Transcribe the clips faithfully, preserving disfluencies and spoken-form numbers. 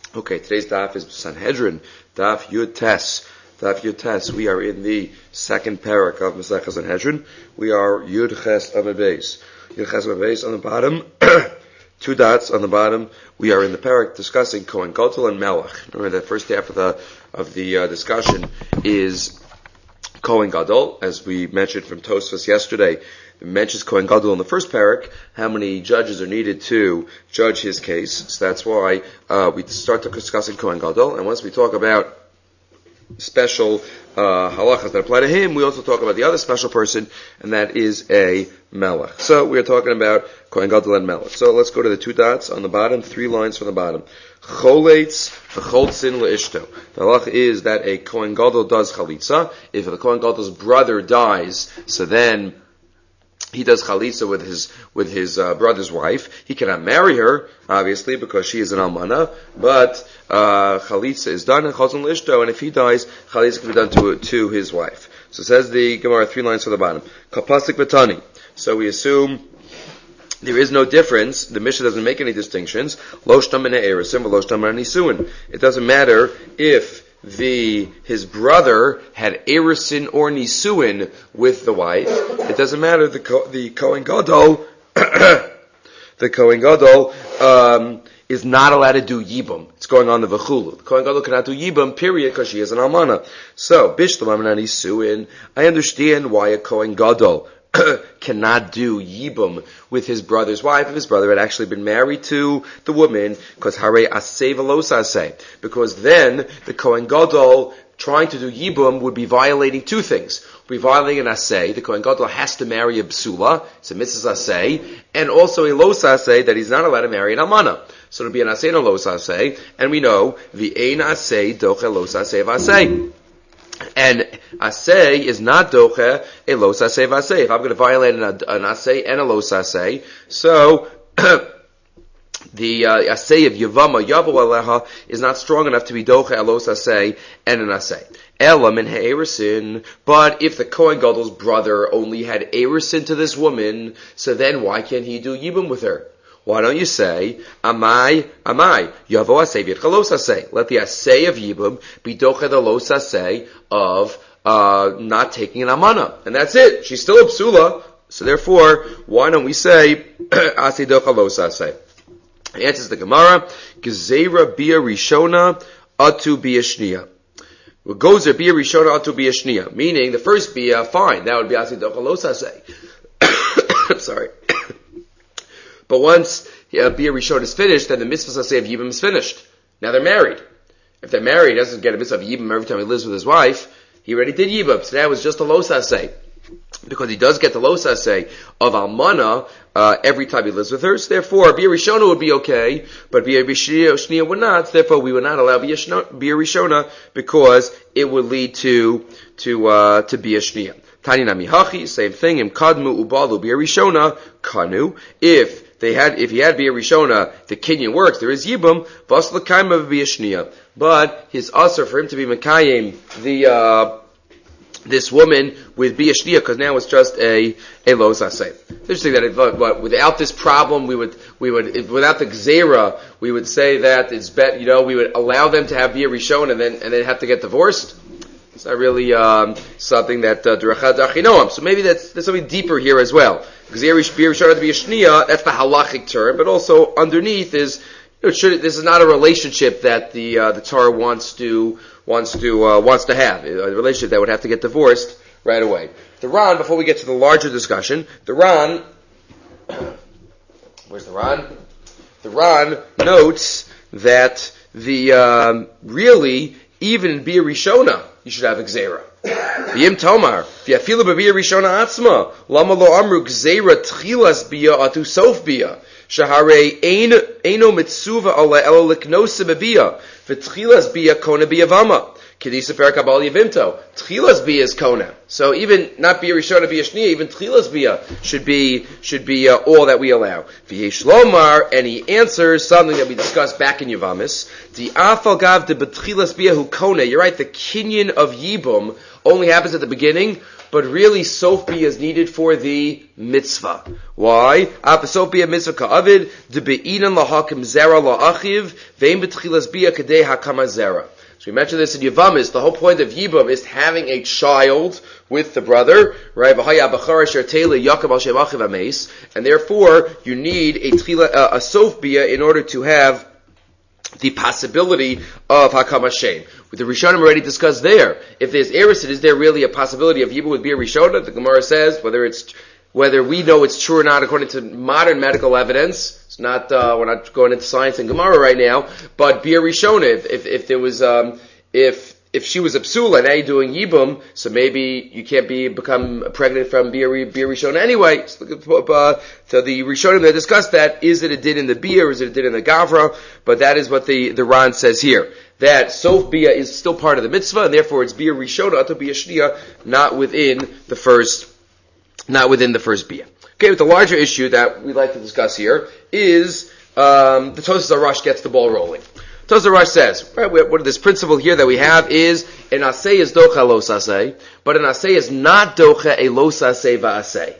Okay, today's daf is Sanhedrin, daf Yud Tes. Daf Yud Tes. We are in the second parak of Masechah Sanhedrin. We are Yud Ches Amud Beis. Yud Ches Amud Beis on the bottom, two dots on the bottom. We are in the parak discussing Kohen Gadol and Melech. Remember, the first half of the of the uh, discussion is Kohen Gadol, as we mentioned from Tosfos yesterday. It mentions Kohen Gadol in the first parak, how many judges are needed to judge his case. So that's why uh, we start to discussing Kohen Gadol. And once we talk about special uh, halachas that apply to him, we also talk about the other special person, and that is a melech. So we are talking about Kohen Gadol and melech. So let's go to the two dots on the bottom, three lines from the bottom. Choletz v'choltzin le'ishto. The halacha is that a Kohen Gadol does chalitza. If the Kohen Gadol's brother dies, so then he does chalitza with his with his uh, brother's wife. He cannot marry her, obviously, because she is an almana. But uh, chalitza is done, and chotzin l'ishto. And if he dies, chalitza can be done to to his wife. So says the Gemara, three lines from the bottom. Kapasik v'tani. So we assume there is no difference. The Mishnah doesn't make any distinctions. Lo shtam b'nei erusin v'lo shtam b'nei nisuin. It doesn't matter if the his brother had erusin or nisuin with the wife. It doesn't matter. The the Kohen Gadol, the Kohen Gadol um, is not allowed to do yibum. It's going on the v'chulu. The Kohen Gadol cannot do yibum, period, because she is an almana. So bishlam amna nisuin. I understand why a Kohen Gadol cannot do yibum with his brother's wife if his brother had actually been married to the woman, because hare aseh v'los aseh, because then the Kohen Gadol trying to do yibum would be violating two things. Would be violating an aseh. The Kohen Gadol has to marry a psula, it's a mitzvah aseh, and also a los aseh that he's not allowed to marry an almana. So it'll be an aseh and a los aseh, and we know the ein aseh doche los aseh v'aseh. And aseh is not doche a los aseh v'aseh. If I'm going to violate an, an aseh and a los aseh, so the uh, aseh of yavama yavu aleha is not strong enough to be doche a los aseh and an aseh. Elam in ha'erusin, but if the Kohen Gadol's brother only had erusin to this woman, so then why can't he do yibum with her? Why don't you say, Amai, Amai, Yavo Aseh V'Chalos Aseh. Let the Aseh of Yibum be Doche the Los Aseh of uh, not taking an Amana. And that's it. She's still a Psula. So therefore, why don't we say, Aseh Doche Los Aseh? The answer is the Gemara, Gezerah Bia Rishona Atu Bia Shnia. Gozer Bia Rishona Atu Bia Shnia. Meaning, the first Bia, fine. That would be Aseh Doche Los Aseh. I'm sorry. But once uh, Bia Rishon is finished, then the mitzvah aseh of Yibum is finished. Now they're married. If they're married, he doesn't get a mitzvah of Yibum every time he lives with his wife. He already did Yibum, so that was just a los aseh. Because he does get the los aseh of Almana uh, every time he lives with her. So therefore, Bia Rishona would be okay, but Bia Shnia would not. Therefore, we would not allow Bia Rishona because it would lead to to uh, to Bia Shnia. Tani nami hachi, same thing. Im kadmu ubalu Bia Rishona kanu. If They had, if he had Bia Rishona, the kinyan works, there is Yibum, Vas l'kaim of Bia Shnia. But his usher for him to be Mekayim, the, uh, this woman with Bia Shnia, because now it's just a, a Los Aseh. It's interesting that, it, but without this problem, we would, we would, if, without the Gzera, we would say that it's bet, you know, we would allow them to have Bia Rishona and then, and then have to get divorced. It's not really, um, something that, uh, Durachad Achinoam. So maybe that's, there's something deeper here as well. Because Bia Rishona to be a shnia, that's the halachic term, but also underneath is, you know, should, this is not a relationship that the uh, the Torah wants to wants to uh, wants to have, a relationship that would have to get divorced right away. The Ran, before we get to the larger discussion, the Ran, where's the Ran? The Ran notes that the um, really even in Bia Rishona you should have a Gzera. V'yim tomar, v'yafilu b'bia rishona atzma, lama lo amru gzeira tchilas bia atu sof bia, shahare eino mitzuva ala elo liknosa b'bia, v'tchilas bia kona bia vama, Kedisa per kabal yivimto. Tchilas bia is kona. So even not bia rishona bia shnia, even tchilas bia should be should be uh, all that we allow. V'yesh lomar, and he answers something that we discussed back in Yavamis. The afal gav de betchilas bia hu kona. You're right. The kinyan of yibum only happens at the beginning, but really sof bia is needed for the mitzvah. Why? Apa sof bia mitzvah ka'avid de be'inan lahakim zera la'achiv ve'im betchilas bia kadei hakama zera. So we mentioned this in Yavamis. The whole point of Yibum is having a child with the brother, right? And therefore, you need a tchila, uh, a sof bia in order to have the possibility of Hakam Hashem. With the Rishonim already discussed there. If there's Eresid, is there really a possibility of Yibum with Bia Rishona? The Gemara says, whether it's whether we know it's true or not according to modern medical evidence. It's not, uh, we're not going into science and Gemara right now, but Bia Rishona, if, if, if there was, um, if, if she was a psula, now you're doing Yibum, so maybe you can't be, become pregnant from Bia, Bia Rishona anyway. So, uh, so the Rishonim that discussed that, is it a din in the Bia or is it a din in the Gavra? But that is what the, the Ran says here. That Sof Bia is still part of the mitzvah, and therefore it's Bia Rishona, Ato Bia Shnia, not within the first Not within the first bia. Okay, but the larger issue that we'd like to discuss here is um, the Tosas Arash gets the ball rolling. Tosas Arash says, right, what this principle here that we have is an asay is docha los asay, but an asay is not docha a los asay va'asay.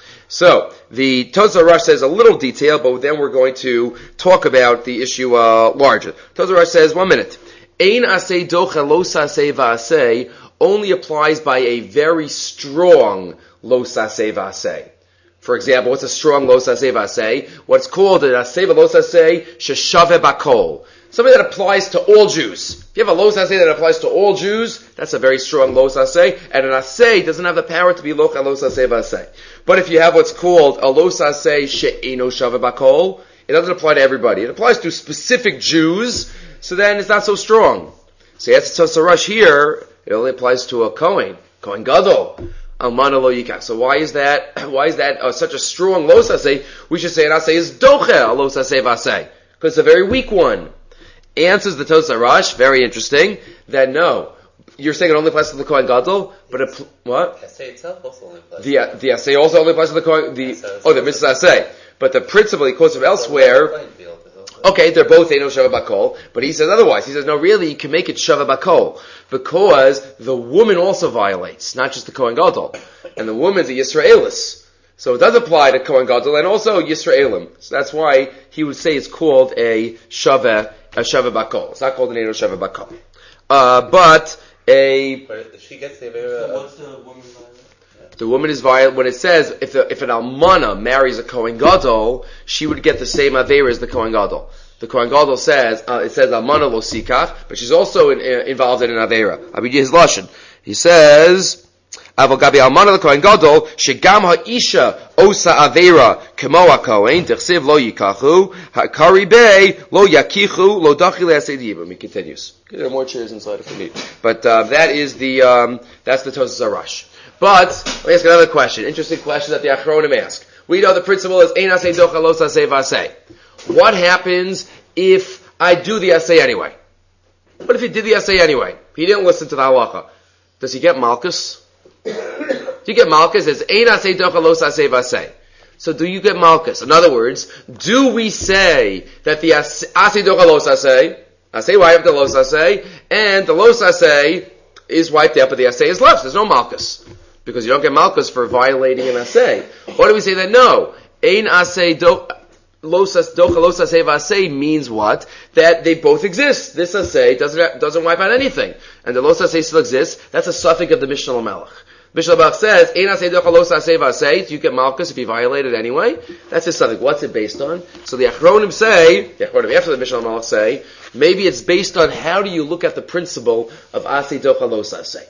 So the Tosas Arash says a little detail, but then we're going to talk about the issue uh, larger. Tosas Arash says, one minute, ein asay docha los asay va'asay only applies by a very strong lo saseh v'aseh. For example, what's a strong lo saseh v'aseh? What's called an aseh v'lo saseh sheshave bakol. Something that applies to all Jews. If you have a lo saseh that applies to all Jews, that's a very strong lo saseh. And an aseh doesn't have the power to be lo lo saseh v'aseh. But if you have what's called a lo saseh she'eno shave bakol, it doesn't apply to everybody. It applies to specific Jews, so then it's not so strong. So that's Tosas Arash here. It only applies to a Kohen, Kohen Gadol. Almana lo yikach. So why is that? Why is that uh, such a strong lo saseh? We should say an aseh is doche lo saseh v'aseh, because it's a very weak one. Answers the Tosas Arash, very interesting. That no, you're saying it only applies to the Kohen Gadol, but it, what? The aseh itself also only applies. The the aseh also only applies to the Kohen. The oh, the mitzvah aseh, but the principle he quotes from elsewhere. Okay, they're both Eino Shava Bakol, but he says otherwise. He says, no, really, you can make it Shava Bakol, because the woman also violates, not just the Kohen Gadol. And the woman's a Yisraelis. So it does apply to Kohen Gadol and also Yisraelim. So that's why he would say it's called a Shava, a Shava Bakol. It's not called an Eino Shava Bakol. Uh, but a... But she gets the... Uh, what's the woman's violation? The woman is violent when it says if the, if an almana marries a Kohen Gadol, she would get the same avera as the Kohen Gadol. The Kohen Gadol says uh, it says almana lo sikach, but she's also in, uh, involved in an avera. Abidi his lashon. He says Aval gabi almana the Kohen Gadol shegam ha'isha osa avera kemo ha'kohen tichsiv lo yikachu ha'kari bei lo yakichu lo dachi le'aseh yibum. He continues. There are more chairs inside if we need, but uh, that is the um, that's the Tosas Arash. But, let me ask another question. Interesting question that the Achronim ask. We know the principle is, Ein aseh docha lo saseh v'aseh. What happens if I do the aseh anyway? What if he did the aseh anyway? He didn't listen to the halacha. Does he get malchus? Do you get malchus? It's Ein aseh docha lo saseh v'aseh. So do you get malchus? In other words, do we say that the aseh docha lo saseh, aseh wiped the lo saseh, and the lo saseh is wiped out, but the aseh is left. There's no malchus. Because you don't get malchus for violating an aseh. Or do we say that no? Ein aseh do, losas, docha los aseh v'aseh means what? That they both exist. This aseh doesn't, doesn't wipe out anything. And the los aseh still exists. That's a suffix of the Mishnah Lamelech. Mishnah Lamelech says, Ein aseh docha los aseh v'aseh, you get malchus if you violate it anyway. That's his suffix. What's it based on? So the Achronim say, the Achronim after the Mishnah Lamelech say, maybe it's based on how do you look at the principle of aseh docha los aseh.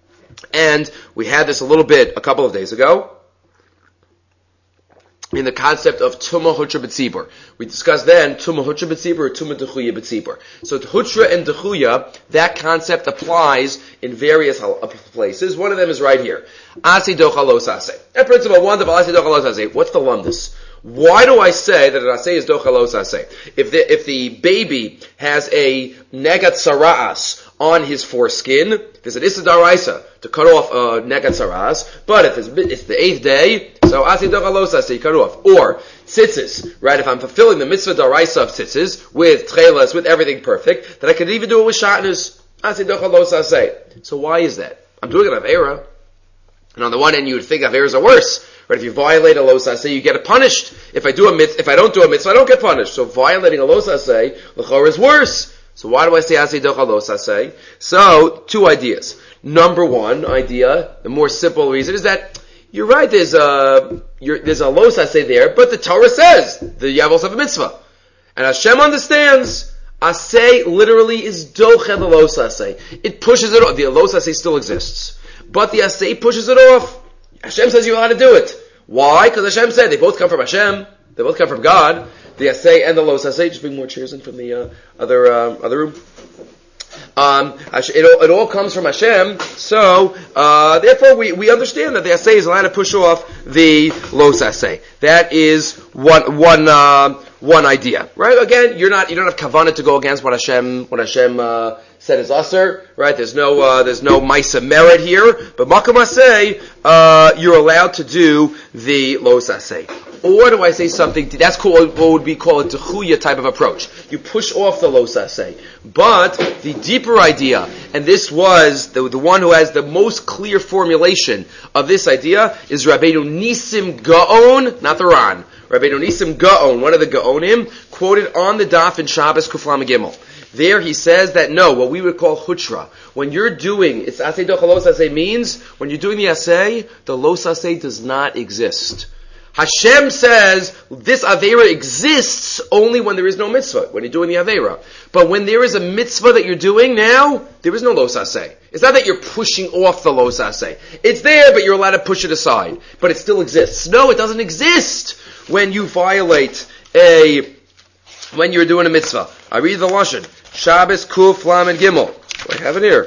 And we had this a little bit a couple of days ago in the concept of Tumah Hutra B'tzibur. We discussed then Tumah Hutra B'tzibur or Tumah Dechuya B'tzibur. So Hutra and Dechuya, that concept applies in various places. One of them is right here. Aseh docha lo saseh. That principle one of Aseh docha lo saseh. What's the lumdus? Why do I say that an aseh is docha lo saseh? If the, if the baby has a negat sara'as on his foreskin. There's an Issa Daraisa to cut off uh, Negat Saras, but if it's, it's the eighth day, so Asi Docha Lo Saseh, you cut it off. Or tzitzis, right? If I'm fulfilling the mitzvah Daraisa of tzitzis, with trelas, with everything perfect, then I could even do it with shatnez. Asi Docha Lo Saseh. So why is that? I'm doing it Avera. And on the one hand, you would think Averas are worse. Right? If you violate a lo saseh, you get punished. If I do a mitzvah, if I don't do a mitzvah, I don't get punished. So violating a lo saseh, l'chor is worse. So why do I say aseh docha lo saseh? So, two ideas. Number one idea, the more simple reason, is that you're right, there's a, you're, there's a lo saseh there, but the Torah says, the yavos of a mitzvah. And Hashem understands, aseh literally is doche the lo saseh. It pushes it off. The lo saseh still exists. But the aseh pushes it off. Hashem says you're allowed to do it. Why? Because Hashem said they both come from Hashem. They both come from God. The aseh and the lo saseh. Just bring more chairs in from the uh, other uh, other room. Um, it, all, it all comes from Hashem. So uh, therefore, we, we understand that the aseh is allowed to push off the lo saseh. That is one one uh, one idea, right? Again, you're not you don't have kavanah to go against what Hashem what Hashem uh, said is usher, right? There's no uh, there's no ma'isa merit here, but makom aseh, uh, you're allowed to do the lo saseh. Or do I say something? That's called what would be called a techuya type of approach. You push off the lo saseh. But the deeper idea, and this was the the one who has the most clear formulation of this idea, is Rabbeinu Nisim Gaon, not the Ran. Rabbeinu Nisim Gaon, one of the Gaonim, quoted on the daf in Shabbos Kuflam Gimel. There he says that no, what we would call hutra. When you're doing, it's aseh docha lo saseh means, when you're doing the aseh, the lo saseh does not exist. Hashem says this Aveira exists only when there is no mitzvah, when you're doing the Aveira. But when there is a mitzvah that you're doing now, there is no lo saseh. It's not that you're pushing off the lo saseh. It's there, but you're allowed to push it aside. But it still exists. No, it doesn't exist when you violate a, when you're doing a mitzvah. I read the Lashon. Shabbos Kuf Lamed Gimel. Do I have it here?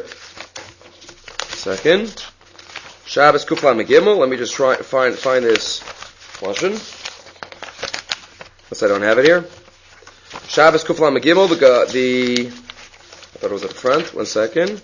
Second. Shabbos Kuf Lamed Gimel. Let me just try find find this Lashon. Unless I don't have it here. Shabbos Kuf Lamed Gimel. The the I thought it was at the front. One second.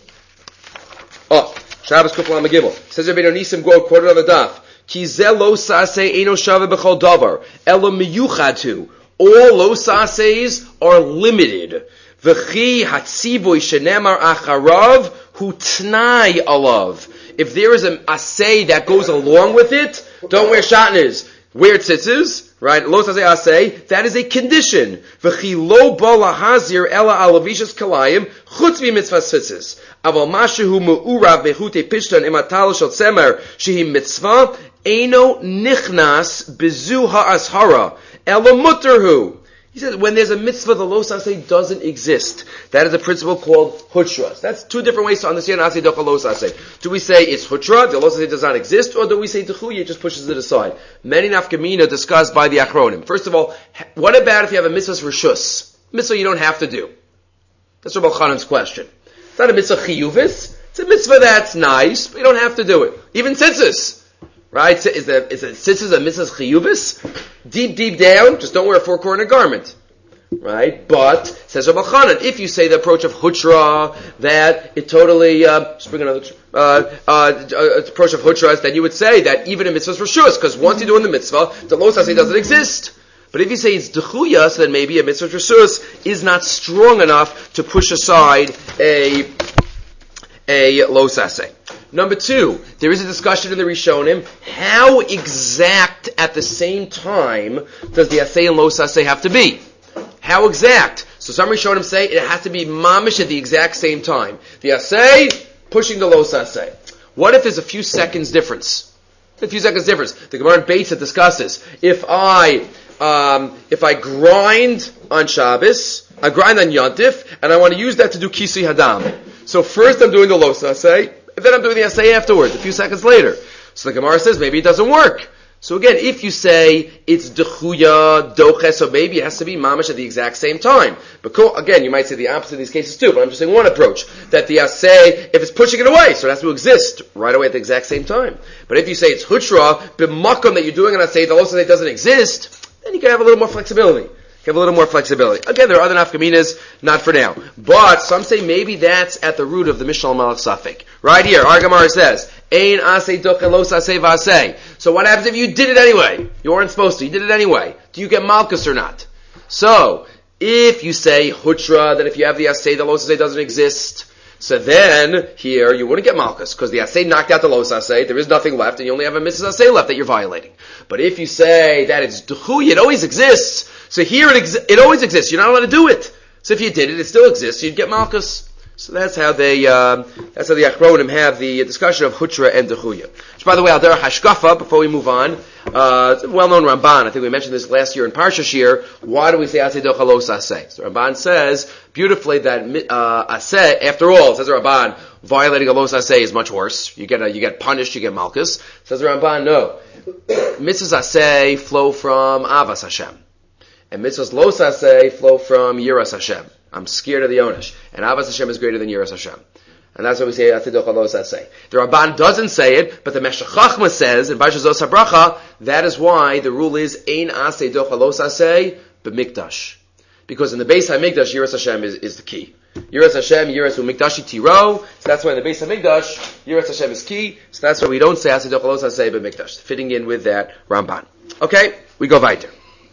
Oh, Shabbos Kuf Lamed Gimel. Says Rabbeinu Nisim Go quoted on the daf. Ki ze lo saseh eino shave b'chol davar elo miyuchadu. All lo sasehs are limited. V'chi hatzivoy shenemar acharav hu tnai alav. If there is an aseh that goes along with it, don't wear shatnez. Wear tzitzis, right? Lo saseh aseh, that is a condition. V'chi lo ba lahazir ela alavishas kalayim chutz mitzvah tzitzis. Aval mashehu me'urav bechute pishtan imatal shel tzemer shehi mitzvah eino nichnas bezu ha'ashara ela muterhu. He says, when there's a mitzvah, the lo saseh doesn't exist. That is a principle called hutras. That's two different ways to understand aseh docha lo saseh. Do we say it's hutra, the lo saseh does not exist, or do we say techuya, it just pushes it aside? Many nafkamina discussed by the achronim. First of all, what about if you have a mitzvah's reshus? Mitzvah you don't have to do. That's Rabbi Chanan's question. It's not a mitzvah chiyuvis. It's a mitzvah that's nice, but you don't have to do it. Even tzitzis. Right? Is the is it tzitzis a mitzvah chiyuvis? Deep, deep down, just don't wear a four-cornered garment. Right? But, says Rabbi Chanan, if you say the approach of hutra, that it totally, uh, just bring another, uh, uh, uh, approach of hutra, then you would say that even in mitzvahs reshus, because once you're doing the mitzvah, the lo saseh doesn't exist. But if you say it's dechuya, so then maybe a mitzvah reshus is not strong enough to push aside a, a lo saseh. Number two, there is a discussion in the Rishonim, how exact at the same time does the aseh and lo saseh have to be? How exact? So some Rishonim say it has to be mamish at the exact same time. The aseh pushing the lo saseh. What if there's a few seconds difference? A few seconds difference. The Gemara in Beitza discusses, if I, um, if I grind on Shabbos, I grind on Yontif, and I want to use that to do Kisui Hadam. So first I'm doing the lo saseh, and then I'm doing the aseh afterwards, a few seconds later. So the Gemara says maybe it doesn't work. So again, if you say it's dechuya, doche, so maybe it has to be mamash at the exact same time. But again, you might say the opposite in these cases too, but I'm just saying one approach. That the aseh, if it's pushing it away, so it has to exist right away at the exact same time. But if you say it's hutra, b'makom that you're doing an aseh, the lo saseh doesn't exist, then you can have a little more flexibility. Give a little more flexibility. Again, there are other nafkaminas, not for now. But some say maybe that's at the root of the Mishnah Malach Safek. Right here, our Gemara says, Ein aseh doche los aseh v'aseh. So what happens if you did it anyway? You weren't supposed to, you did it anyway. Do you get malchus or not? So, if you say hutra, that if you have the aseh, the los aseh doesn't exist, so then, here, you wouldn't get malchus, because the aseh knocked out the los aseh, there is nothing left, and you only have a missus aseh left that you're violating. But if you say that it's duchuy, it always exists, so here it, ex- it always exists, you're not allowed to do it. So if you did it, it still exists, you'd get malchus. So that's how they, um, that's how the Achronim have the discussion of hutra and duchuya. Which, by the way, al derech hashkafa, before we move on, uh, it's a well-known Ramban. I think we mentioned this last year in Parsha Shir. Why do we say aseh docha los aseh? So Ramban says beautifully that uh, aseh, after all, says the Ramban, violating a los aseh is much worse. You get a, you get punished, you get malchus. Says the Ramban, no. Mitzvahs aseh flow from avas Hashem, and mitzvahs los aseh flow from yiras Hashem. I'm scared of the Onesh. And Avas Hashem is greater than Yiras Hashem. And that's what we say, Atidoch Alos Aseh. The Ramban doesn't say it, but the Meshech Chachma says, in Parshas Zos HaBracha, that is why the rule is, Ein Aseh Doch Alos Aseh, B'mikdash. Because in the Beis HaMikdash, Yiras Hashem is, is the key. Yiras Hashem, Yiras U'mikdashi Tiro. So that's why in the Beis HaMikdash, Yiras Hashem is key. So that's why we don't say Aseh Doch Alos Aseh, B'mikdash. Fitting in with that Ramban. Okay, we go weiter.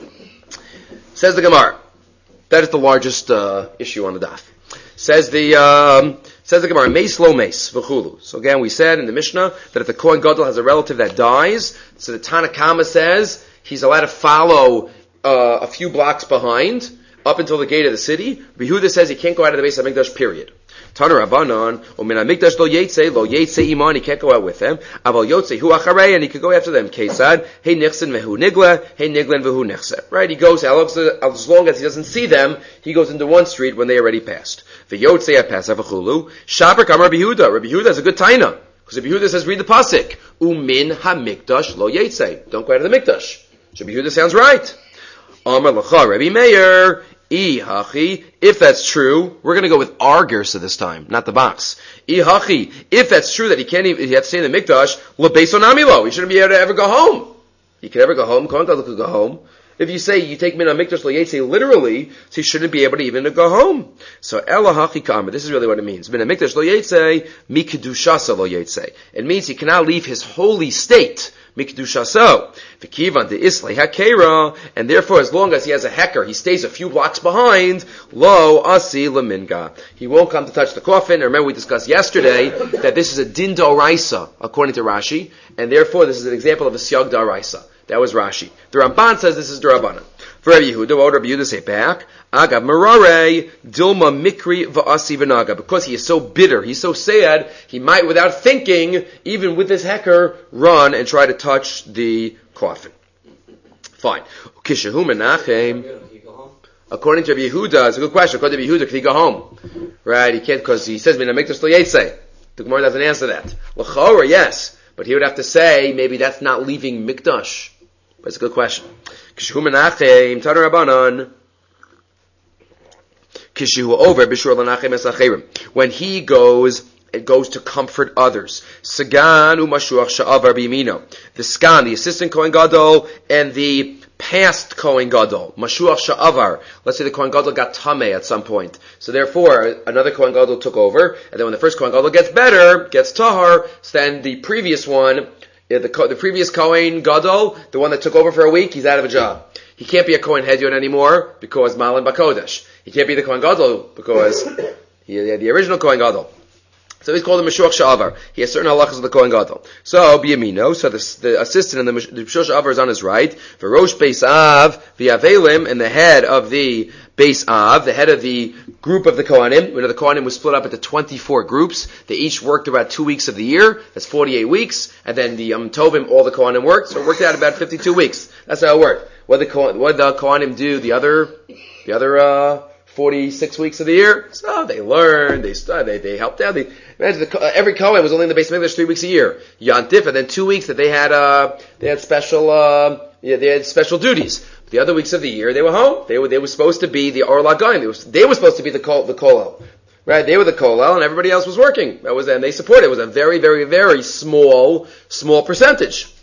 Says the Gemara. That is the largest uh, issue on the daf. Says the um, says the Gemara, Meis lo meis v'chulu. So again, we said in the Mishnah that if the Kohen Gadol has a relative that dies, so the Tanakama says he's allowed to follow uh, a few blocks behind up until the gate of the city. Yehuda says he can't go out of the Beis HaMikdash, period. Tana Rabbanan, or min HaMikdash lo yetze, lo yetze iman, he can't go out with them. Aval yotze hu acharei, and he could go after them. Kesad, hey nichsen vehu nigla, hey niglen vehu nichse. Right, he goes, as long as he doesn't see them, he goes into one street when they already passed. V'yotze apasa v'chulu, shaper kam Rabbi Yehuda. Rabbi Yehuda is a good taina, because Rabbi Yehuda says, read the pasuk, umin HaMikdash lo yetze. Don't go out of the Mikdash. So Rabbi Yehuda sounds right. Amar l'cha Rabbi Meir, Ihachi, if that's true, we're going to go with our Gersa this time, not the box. Ihachi, if that's true that he can't even, he has to stay in the Mikdash, lebeso namilo, he shouldn't be able to ever go home. He can never go home, Kohen Gadol could go home. If you say you take min HaMikdash lo yetze literally, so he shouldn't be able to even to go home. So elahachi kama, this is really what it means. Min HaMikdash lo yetze, mi kedushasa lo yetze. It means he cannot leave his holy state. Mikdushaso, v'kivan de islay hakera, and therefore, as long as he has a hecker, he stays a few blocks behind. Lo asi laminga, he won't come to touch the coffin. And remember, we discussed yesterday that this is a din d'oraisa, according to Rashi, and therefore, this is an example of a siyag d'oraisa. That was Rashi. The Ramban says this is d'Rabbanan. For Rabbi Yehuda, what would Rabbi Yehuda say back? Agav marare dilma mikri va'asi v'naga. Because he is so bitter, he's so sad, he might, without thinking, even with his hecker, run and try to touch the coffin. Fine. Kishahu menachem. According to Rabbi Yehuda, it's a good question. According to Rabbi Yehuda, can he go home? Right? He can't, because he says min hamikdash lo yetze. The Gemara doesn't answer that. L'chora, yes, but he would have to say maybe that's not leaving mikdash. But it's a good question. Kishu menachem tana rabbanan. Kishu over b'shur l'nachem esacherim. When he goes, it goes to comfort others. Sagan u'mashuach sha'avar b'yamino. The skan, the assistant Kohen Gadol, and the past Kohen Gadol, mashuach sha'avar. Let's say the Kohen Gadol got tameh at some point, so therefore another Kohen Gadol took over, and then when the first Kohen Gadol gets better, gets tahar, so then the previous one. The, the previous Kohen Gadol, the one that took over for a week, he's out of a job. He can't be a Kohen Hedyon anymore because Malin Bakodesh. He can't be the Kohen Gadol because he had the original Kohen Gadol. So he's called the Meshuach Sha'avar. He has certain halachas of the Kohen Gadol. So, B'yamino, so the, the assistant in the Meshuach Sha'avar is on his right. V'rosh Beis Av, v'yavelim, and the head of the Beis Av, the head of the group of the Kohanim. You know, the Kohanim was split up into twenty-four groups. They each worked about two weeks of the year. That's forty-eight weeks. And then the Yom Tovim, all the Kohanim worked. So it worked out about fifty-two weeks. That's how it worked. What did the, what did the Kohanim do the other, the other, uh, forty-six weeks of the year? So they learned, they studied, they, they helped out. They, imagine the, uh, every Kohen was only in the Beis Mikdash three weeks a year. Yantif, and then two weeks that they had, uh, they had special, uh, yeah, they had special duties. The other weeks of the year, they were home. They were, they were supposed to be the Or Lagayim. They were, they were supposed to be the kol, the kolel. Right? They were the kolel, and everybody else was working. That was, and they supported. It was a very, very, very small, small percentage.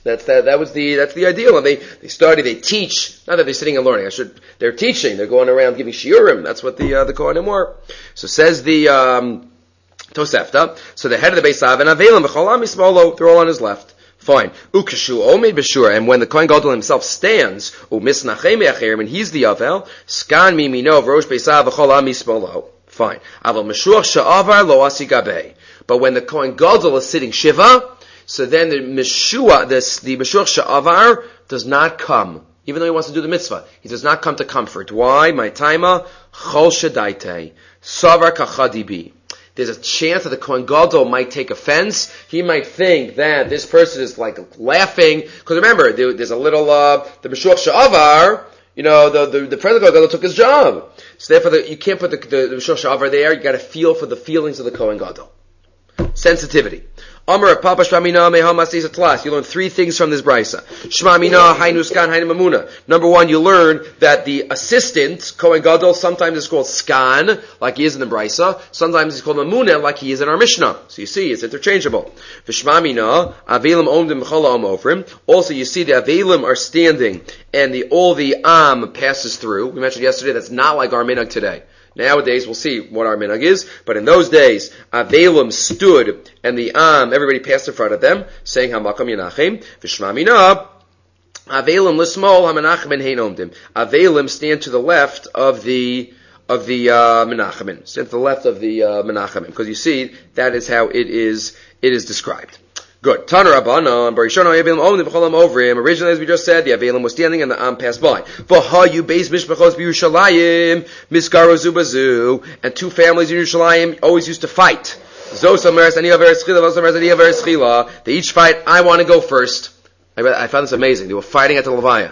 That's that. That was the that's the ideal. And they they study, they teach. Not that they're sitting and learning. I should. They're teaching. They're going around giving shiurim. That's what the uh, the Kohanim were. So says the um, Tosefta. So the head of the Beis Av and Avelim v'cholam mismolo. They're all on his left. Fine. Ukashu omed b'shur. And when the Kohen Gadol himself stands, umisnachem acherim, and he's the Avel. Skan mimino v'rosh Beis Av v'cholam mismolo. Fine. Aval meshuach sha'avar lo asigabei. But when the Kohen Gadol is sitting shiva, so then the Meshua, this, the Meshuach Sha'avar does not come. Even though he wants to do the mitzvah, he does not come to comfort. Why? My taima, Chol Shadaite, Savar Kachadibi. There's a chance that the Kohen Gadol might take offense. He might think that this person is like laughing. Because remember, there, there's a little, uh, the Meshuach Sha'avar, you know, the, the, the president of the Gadol took his job. So therefore, the, you can't put the, the, the Meshuach Sha'avar there. You gotta feel for the feelings of the Kohen Gadol. Sensitivity. Amar Papa Shmamina Mehamasisa Tlas. You learn three things from this brisa. Shmamina Hainuskan Hainu Mamuna. Number one, you learn that the assistant, Kohen Gadol, sometimes is called Skan, like he is in the brisa. Sometimes he's called Mamuna, like he is in our Mishnah. So you see, it's interchangeable. V'shmamina Avelim Omdim Chala Om Ofrim. Also, you see the Avelim are standing, and the all the Am passes through. We mentioned yesterday that's not like our minhag today. Nowadays, we'll see what our minhag is, but in those days, Avelim stood, and the Am, everybody passed in front of them, saying, Hamakam Yanachim, V'shmamina, Avelim l'smol, Hamanachim and Hein Omdim. Avelim stand to the left of the, of the, uh, Menachemim. Stand to the left of the, uh, Menachemim. Because you see, that is how it is, it is described. Good. Taner Rabbanan, Barishono Avelim Omdim B'cholam Ovrim. Originally, as we just said, the Avelim was standing and the Am passed by. V'hayu beis mishpachos b'Yerushalayim, miskaro zubazu. And two families in Yerushalayim always used to fight. Zos Omeres Ani Averes Chila, Vos Omeres Ani Averes Chila. They each fight, I want to go first. I, read, I found this amazing. They were fighting at the Levaya.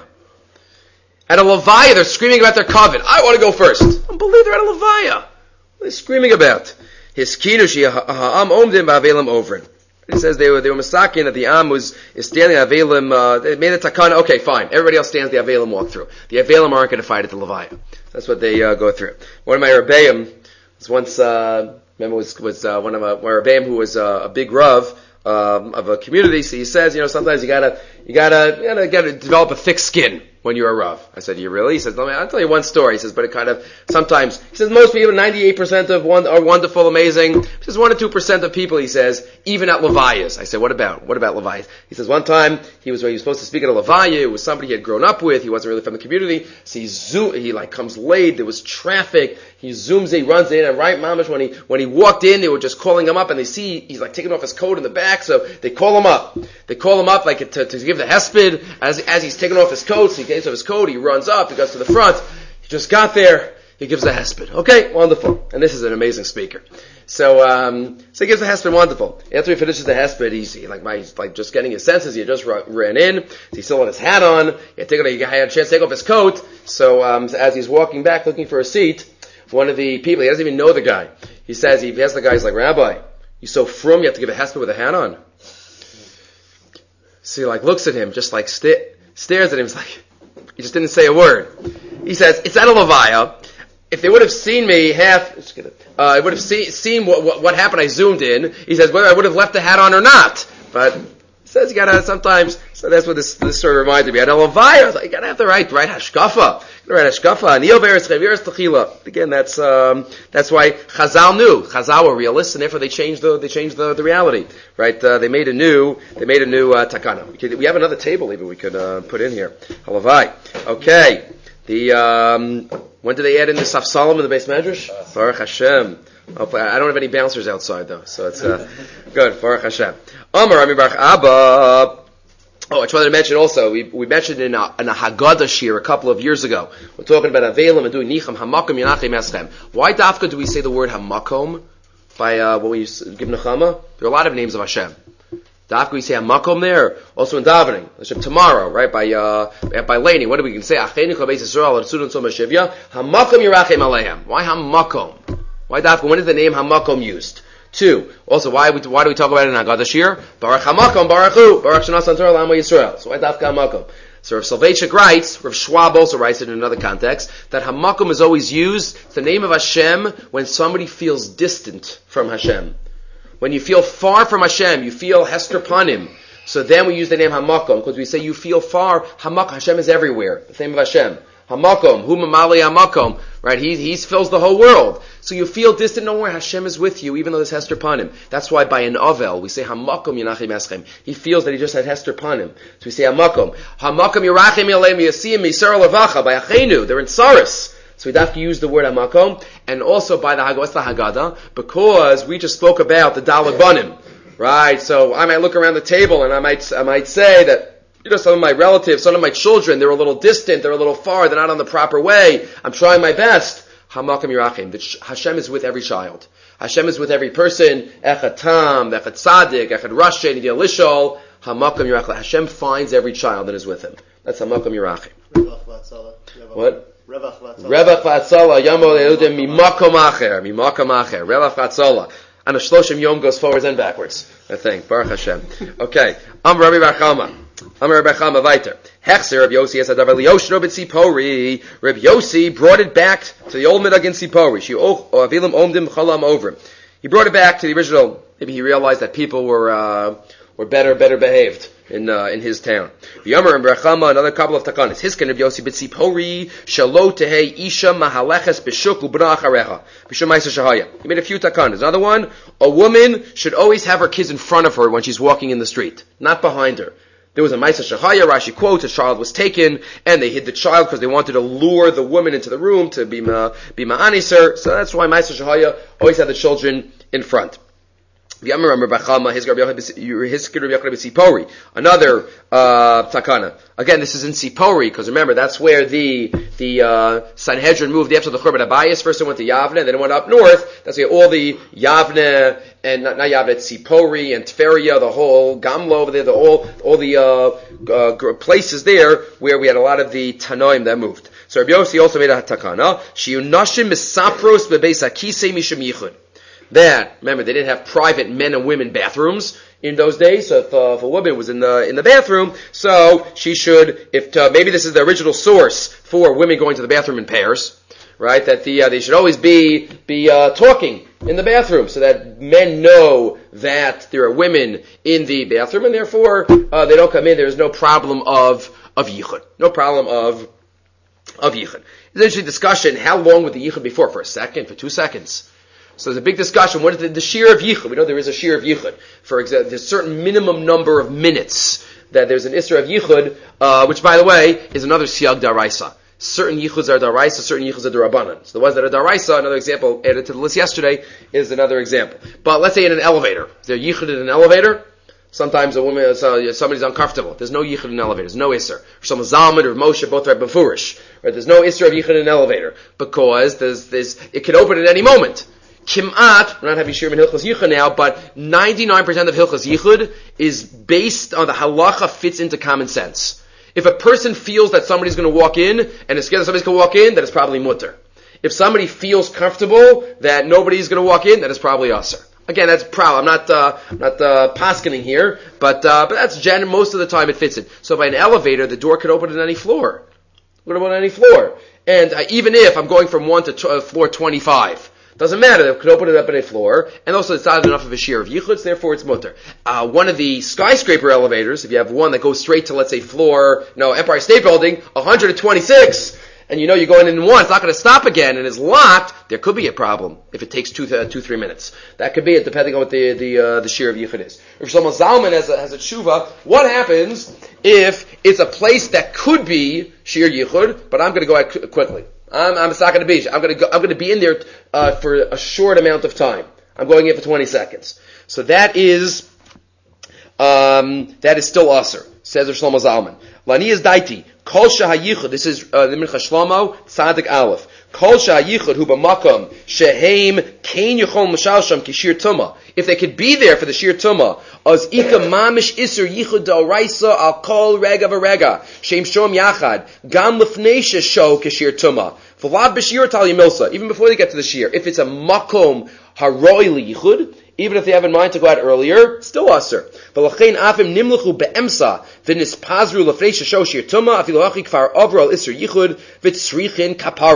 At a Levaya, they're screaming about their covet. I want to go first. I don't believe they're at a Levaya. What are they screaming about? His kinushi ha'am omdim ba'avelim ovrim. It says they were they were masakin that the Am was is standing. Avelim uh, they made a takana. Okay, fine. Everybody else stands. The Avelim walk through. The Avelim aren't going to fight at the Levaya. That's what they uh, go through. One of my Rebbeim was once uh, remember was was uh, one of my, my Rebbeim who was uh, a big Rav um, of a community. So he says, you know, sometimes you gotta you gotta you gotta, gotta develop a thick skin when you're a Rav. I said, you really? He says, no, I'll tell you one story. He says, but it kind of, sometimes, he says, most people, ninety-eight percent of one are wonderful, amazing. He says, one or two percent of people, he says, even at Levayas. I said, what about? What about Levayas? He says, one time, he was, he was supposed to speak at a Levaya. It was somebody he had grown up with. He wasn't really from the community. So he zoom, he like comes late. There was traffic. He zooms in, he runs in, and right, mamash, when he, when he walked in, they were just calling him up, and they see, he's like taking off his coat in the back, so they call him up. They call him up, like, to, to give the hesped. As, as he's taking off his coat, so he takes off his coat, he runs up, he goes to the front, he just got there, he gives the hesped. Okay, wonderful. And this is an amazing speaker. So, um, so he gives the hesped, wonderful. After he finishes the hesped, he's, he, like, my, he's like just getting his senses, he just ran, ran in, he still had his hat on, he had, taken, he had a chance to take off his coat, so, um, so as he's walking back looking for a seat, one of the people, he doesn't even know the guy, he says, he asks the guy, he's like, Rabbi, you so frum, you have to give a hesped with a hat on? So he like looks at him, just like st- stares at him, he's like, he just didn't say a word. He says, it's at a Levaya. If they would have seen me half, uh, would have see, seen what, what, what happened, I zoomed in. He says, whether I would have left the hat on or not. But he says you gotta sometimes, so that's what this, this story reminded me. At a Levaya, like, you gotta have the right, right hashkafa. Right hashkafa. Neo veres chaviras techila. Again, that's, um, that's why Chazal knew. Chazal were realists, and therefore they changed the, they changed the, the reality. Right? Uh, they made a new, they made a new, uh, takana. We could, we have another table even we could, uh, put in here. Halavai. Okay. The, um, when did they add in the Saf Solomon in the base medrash? Baruch Hashem. Hopefully, I don't have any bouncers outside though, so it's, uh, good. Baruch Hashem. Amar Rami Baruch Abba. Oh, I just wanted to mention also, we, we mentioned in a, in a Haggadah shir a couple of years ago, we're talking about Avelim and doing Nicham, Hamakom, Yanachem, Eschem. Why dafka do we say the word Hamakom by, uh, when we give Nechama? There are a lot of names of Hashem. Dafka we say Hamakom there, also in davening. Hashem tomorrow, right, by, uh, by Leni, what do we can say? Achenu Chabeis Yisrael, Arsudun Tzom Hashivya, Hamakom Yerachem Alehem. Why Hamakom? Why dafka? When is the name Hamakom used? Two. Also, why we, why do we talk about it in Haggadah Shir? Baruch HaMakom, Baruch Hu, Baruch Shanasan Torah L'Amo Yisrael. So why dafka HaMakom? So Rav Soloveitchik writes, Rav Schwab also writes it in another context, that HaMakom is always used, it's the name of Hashem, when somebody feels distant from Hashem. When you feel far from Hashem, you feel Hester Panim, So then we use the name Hamakom, because we say you feel far, Hamak, Hashem is everywhere. The name of Hashem. Hamakom, Hu Mamali Hamakom, right? He, he fills the whole world. So you feel distant nowhere, Hashem is with you, even though there's Hester Panim. That's why by an Avel, we say Hamakom Yinachim Eschem. He feels that he just had Hester Panim. So we say Hamakom. Hamakom Yerachim Yalem Yasim Yisar Lavacha, by Achenu, they're in Saris. So we'd have to use the word Hamakom, and also by the Haggadah, because we just spoke about the Daled Banim, right? So I might look around the table and I might, I might say that, you know, some of my relatives, some of my children, they're a little distant, they're a little far, they're not on the proper way. I'm trying my best. Hamakom Yerachim. Hashem is with every child. Hashem is with every person. Echad Tam, Echad Tzadik, Echad Rashe, Nidiyah Lishol. Hamakom Yerachim. Hashem finds every child and is with him. That's Hamakom Yerachim. What? Revach V'Atzala. Yamo Le'udim Mimakom Acher. Mimakom Acher. Revach V'Atzala. And a Shloshim Yom goes forwards and backwards, I think. Baruch Hashem. Okay. Am Rabbi Bar Chama. Amar Rabbi Chama weiter. Hechser Rabbi Yossi has a davar liyoshno b'tzipori. Rabbi Yossi brought it back to the old midah in Tzipori. She avilim omdim chalam over. He brought it back to the original. Maybe he realized that people were uh, were better better behaved in uh, in his town. V'yamar Rabbi Chama, another couple of takanas. Hiskan Rabbi Yossi b'tzipori shalo tehei isha mahaleches b'shuk u'bna acharecha b'shum ma'aser shahaya. He made a few takanas. Another one: a woman should always have her kids in front of her when she's walking in the street, not behind her. There was a Ma'aser Shahaya, Rashi quotes, a child was taken, and they hid the child because they wanted to lure the woman into the room to be ma, be ma'aniser. So that's why Ma'aser Shahaya always had the children in front. Another uh, takana. Again, this is in Sipori, because remember, that's where the the uh, Sanhedrin moved after the Churban Abayis. First it went to Yavne, then it went up north. That's where all the Yavne, and not, not Yavne, Sipori and Tveria, the whole Gamlo over there, the all, all the uh, uh, places there where we had a lot of the Tanoim that moved. So Rabbi Yossi also made a takana. Shiyunashim misapros bebeis hakisei mishum yichud. That, remember, they didn't have private men and women bathrooms in those days, so if, uh, if a woman was in the in the bathroom, so she should, if uh, maybe this is the original source for women going to the bathroom in pairs, right, that the uh, they should always be be uh, talking in the bathroom, so that men know that there are women in the bathroom, and therefore uh, they don't come in, there's no problem of of yichud, no problem of of yichud. It's an interesting discussion, how long would the yichud be for? For a second? For two seconds? So there's a big discussion. What is the, the shear of yichud? We know there is a shear of yichud. For example, there's a certain minimum number of minutes that there's an isra of yichud, uh, which, by the way, is another siyag daraisa. Certain yichuds are daraisa, certain yichuds are darabanan. So the ones that are daraisa, another example added to the list yesterday, is another example. But let's say in an elevator. Is there yichud in an elevator? Sometimes a woman, uh, somebody's uncomfortable. There's no yichud in an elevator. There's no isser. Some Zalman or Moshe both are befurish. Right? There's no isser of yichud in an elevator because there's, there's, it can open at any moment. Kim'at, we're not having Shirim in Hilchos Yichud now, but ninety-nine percent of Hilchos Yichud is based on the halacha fits into common sense. If a person feels that somebody's going to walk in, and is scared that somebody's going to walk in, that is probably mutter. If somebody feels comfortable that nobody's going to walk in, that is probably usher. Again, that's proud. I'm not, uh, I'm not, uh, paskening here, but, uh, but that's gen- most of the time it fits in. So by an elevator, the door could open at any floor. What about any floor? And uh, even if I'm going from one to t- uh, floor twenty-five, doesn't matter, they could open it up in a floor, and also it's not enough of a shear of yichuds, therefore it's mutter. Uh, one of the skyscraper elevators, if you have one that goes straight to, let's say, floor, no, Empire State Building, one hundred twenty-six, and you know you're going in one, it's not going to stop again, and it's locked, there could be a problem if it takes two, uh, two three minutes. That could be it, depending on what the the, uh, the shear of yichud is. If Shlomo Zalman has a, has a tshuva, what happens if it's a place that could be shear yichud, but I'm going to go out quickly? I'm, I'm, it's not going to be. I'm going to go, I'm going to be in there uh, for a short amount of time. I'm going in for twenty seconds. So that is um, that is still aser. Says Shlomo Zalman. Lani is daiti. Kol shahayichud. This is uh, the Mincha Shlomo Tzadik Aleph. Kol shahayichud hu b'makom sheheim kein yichol mashal sham kishir tuma. If they could be there for the shir tuma, as ika mamish iser yichud da'oraisa al kol rega v'rega shem shom yachad gam lefneisha show kishir tuma v'lav b'shir tal yimilsa. Even before they get to the shir, if it's a makom haroi liyichud, even if they have in mind to go out earlier, still aser. V'lachein afim nimluchu be'emsa v'nispazru lefneisha show shir tuma afilu hachi kfar avro al iser yichud v'tzrichin kapara.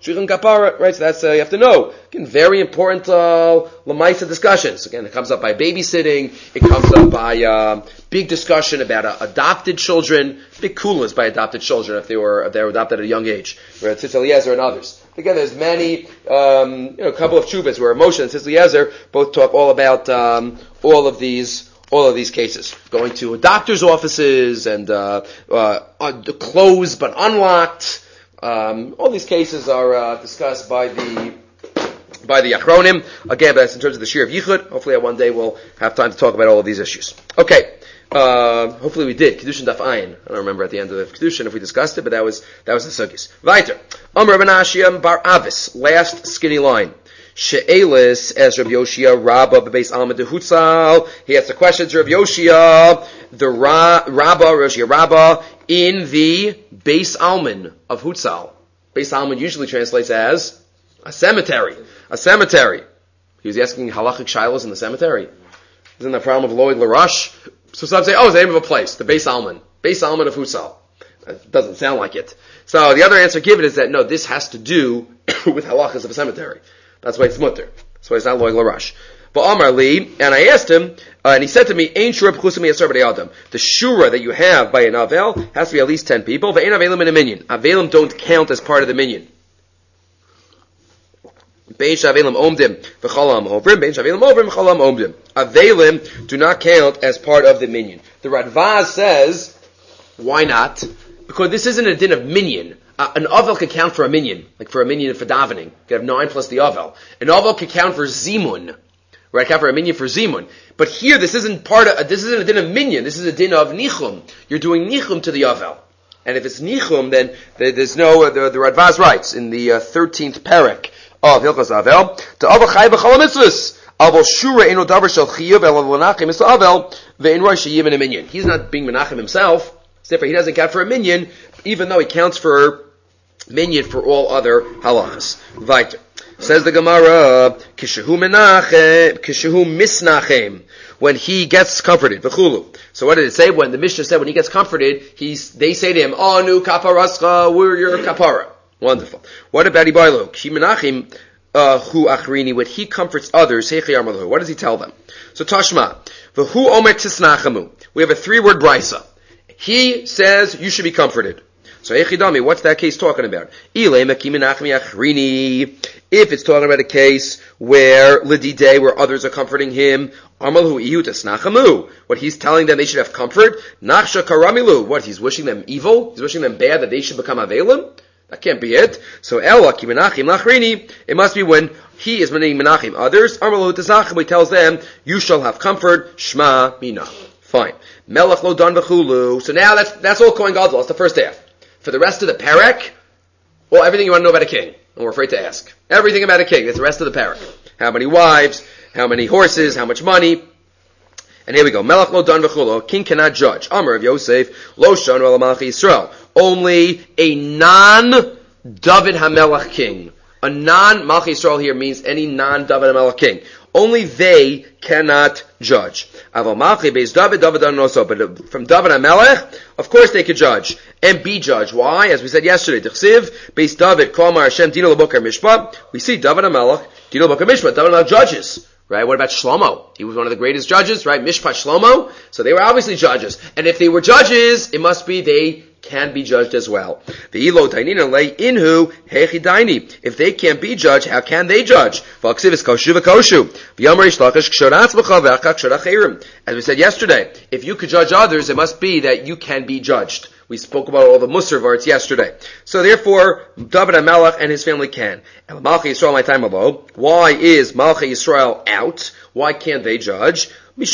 Shvichim kapara, right? So that's, uh, you have to know. Again, very important, uh, Lamaisa discussions. Again, it comes up by babysitting. It comes up by, um, big discussion about uh, adopted children. Big kulas by adopted children if they were, if they were adopted at a young age. Where Tzitz Eliezer and others. Again, there's many, um, you know, a couple of chuvas where Moshe and Tzitz Eliezer both talk all about, um, all of these, all of these cases. Going to doctor's offices and, uh, uh, uh closed but unlocked. Um, all these cases are uh, discussed by the by the Achronim. Again, that's in terms of the Shir of Yichud. Hopefully, one day we'll have time to talk about all of these issues. Okay, uh, hopefully we did Kedushin Daf Ayin. I don't remember at the end of the Kedushin if we discussed it, but that was that was the Sukkis. Weiter. Amar Ben Ashia Bar Avis. Last skinny line. She'elis as Rabbi Yoshia Rabba Bebeis Alma de Hutzal. He asked the question to Rabbi Yoshia, the Ra, Rabba, Yoshia Rabba, in the Beis Alman of Hutzal. Beis Alman usually translates as a cemetery. A cemetery. He was asking halachic shilos in the cemetery. Isn't that a problem of Lloyd LaRush? So some say, oh, it's the name of a place, the Beis Alman. Beis Alman of Hutzal. It doesn't sound like it. So the other answer given is that no, this has to do with halachas of a cemetery. That's why it's mutter. That's why it's not Lloyd LaRush. But Amar Li, and I asked him, uh, and he said to me, Ein shura b'chusim yasar b'nei adam. The shura that you have by an avel has to be at least ten people. Ve'ein avelim in a minyan. Avelim don't count as part of the minyan. Bein shavelim omdim v'chalam ovrim. Bein shavelim ovrim v'chalam omdim. Avelim do not count as part of the minyan. The Radvaz says, why not? Because this isn't a din of minyan. Uh, an avel could count for a minyan, like for a minyan for davening. You could have nine plus the avel. An avel could count for zimun, right? Count for a minyan for zimun. But here, this isn't part of. Uh, this isn't a din of minyan. This is a din of nichum. You're doing nichum to the avel, and if it's nichum, then there, there's no. Uh, the, the Radvaz writes in the uh, thirteenth parak of Hilchos Avel to avel chay b'chol mitzvos. Avel shura eno davar shel chiyuv el l'nachim is avel ve'en roy sheyim in a minyan. He's not being menachem himself. Therefore, he doesn't count for a minyan, even though he counts for minyan for all other halachas. Weiter. Says the Gemara, Kishehu menachem, Kishehu misnachem, when he gets comforted, v'chulu. So what did it say? When the Mishnah said when he gets comforted, he's, they say to him, Anu kaparascha, we're your kapara. Wonderful. What about Ibarlo? Ki menachem, uh, hu achrini, when he comforts others, heichi armalahu. What does he tell them? So Tashma, v'hu omer tisnachamu. We have a three-word brisa. He says you should be comforted. So Echidami, what's that case talking about? If it's talking about a case where Lidide, where others are comforting him, what he's telling them they should have comfort, Nachsha Karamilu, what he's wishing them evil, he's wishing them bad that they should become Avelim? That can't be it. So Ela Kimenachim Lachrini, it must be when he is meaning Menachim others, Armalu Tasnachim, he tells them, you shall have comfort, Shma Mina. Fine. Melech lo dan v'chulu. So now that's that's all Kohen Gadol. That's the first half. For the rest of the parak, well, everything you want to know about a king. And we're afraid to ask. Everything about a king. That's the rest of the parak. How many wives, how many horses, how much money. And here we go. Melech lo dan v'chulu. A king cannot judge. Amar of Yosef, lo shanu ala Malachi Yisrael. Only a non-David HaMelech king. A non-Malachi Yisrael here means any non-David HaMelech king. Only they cannot judge. But from David HaMelech, of course they could judge and be judged. Why? As we said yesterday, Beis David, Kol Hashem, Dino L'Bokar Mishpat. We see David HaMelech, Dino L'Bokar Mishpat. David HaMelech judges. Right? What about Shlomo? He was one of the greatest judges, right? Mishpat Shlomo. So they were obviously judges. And if they were judges, it must be they can be judged as well. If they can't be judged, how can they judge? As we said yesterday, if you could judge others, it must be that you can be judged. We spoke about all the Musar varts yesterday. So therefore, David HaMelech and his family can. Why is Malchei Yisrael out? Why can't they judge?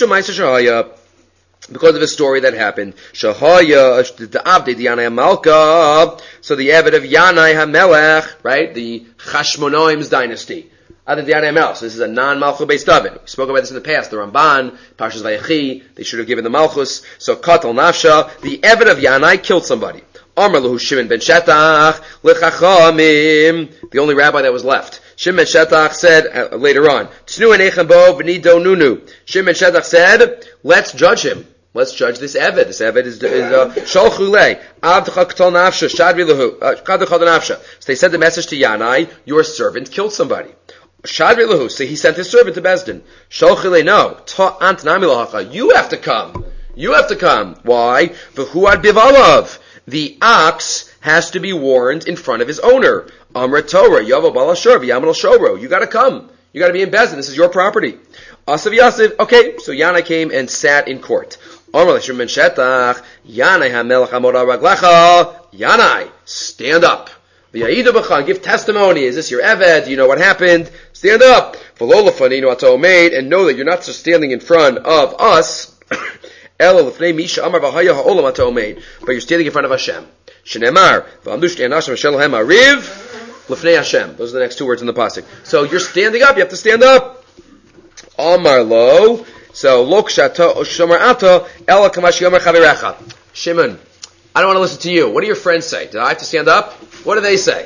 Because of a story that happened. Shahaya, the Abdi, the Yanai HaMalka, so the Eved of Yanai HaMelech, right, the Chashmonaim's dynasty. Other than Yanai HaMelech, so this is a non-Malchus based David. We spoke about this in the past, the Ramban, Parshas Vayechi, they should have given the Malchus. So Katal Nafsha, the Eved of Yanai killed somebody. Amar Lahu Shimon ben Shetach, L'chachamim, the only rabbi that was left. Shimon ben Shetach said, uh, later on, T'nu enechem bo v'nido nunu. Shimon ben Shetach said, let's judge him. Let's judge this Eved. This Eved is, is uh, Shalchule. Avdcha k'tol nafsha, shadri lahu, kadcha k'tol nafsha. So they sent the message to Yanai, your servant killed somebody. Shadri lahu, so he sent his servant to Bezdin. Shalchule, no. Ta ant nami lahacha, you have to come. You have to come. Why? V'huad bivalav. The ox has to be warned in front of his owner. Amra Torah, Yavo Balashur, V'yamal Shoro. You gotta come. You gotta be in Bezdin. This is your property. Asav Yasiv. Okay, so Yanai came and sat in court. Yanai, stand up. Give testimony. Is this your Eved? Do you know what happened? Stand up. And know that you're not just standing in front of us, but you're standing in front of Hashem. Those are the next two words in the pasuk. So you're standing up. You have to stand up. Amar lo. So, Lok Shato Shomer Ato Ela Kamash Yomer Chavirecha. Shimon, I don't want to listen to you. What do your friends say? Do I have to stand up? What do they say?